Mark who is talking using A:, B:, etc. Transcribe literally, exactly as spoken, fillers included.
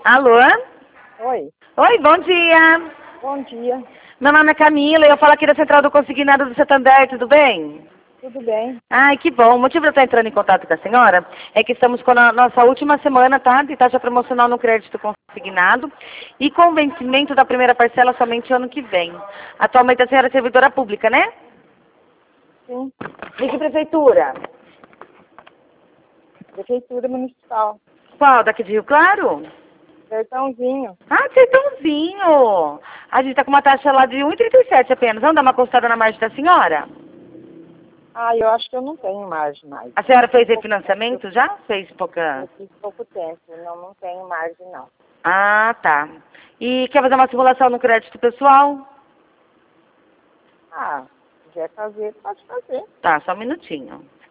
A: Alô?
B: Oi,
A: Oi, bom dia.
B: bom dia,
A: Meu nome é Camila e eu falo aqui da Central do Consignado do Santander, tudo bem?
B: tudo bem?
A: Ai, que bom. O motivo de eu estar entrando em contato com a senhora é que estamos com a nossa última semana, tá? De taxa promocional no crédito consignado e com vencimento da primeira parcela somente ano que vem. Atualmente a senhora é servidora pública, né?
B: Sim,
A: De que prefeitura?
B: Prefeitura Municipal,
A: Qual? Daqui de Rio Claro?
B: Sertãozinho.
A: Ah, Sertãozinho. A gente está com uma taxa lá de um e trinta e sete apenas. Vamos dar uma costada na margem da senhora?
B: Ah, eu acho que eu não tenho margem mais.
A: A senhora fez
B: Pouco
A: refinanciamento
B: tempo,
A: já? Fez
B: Eu,
A: pouca...
B: eu fiz pouco tempo, não, não tenho margem não.
A: Ah, tá. E quer fazer uma simulação no crédito pessoal?
B: Ah, se quiser fazer, pode fazer.
A: Tá, só um minutinho.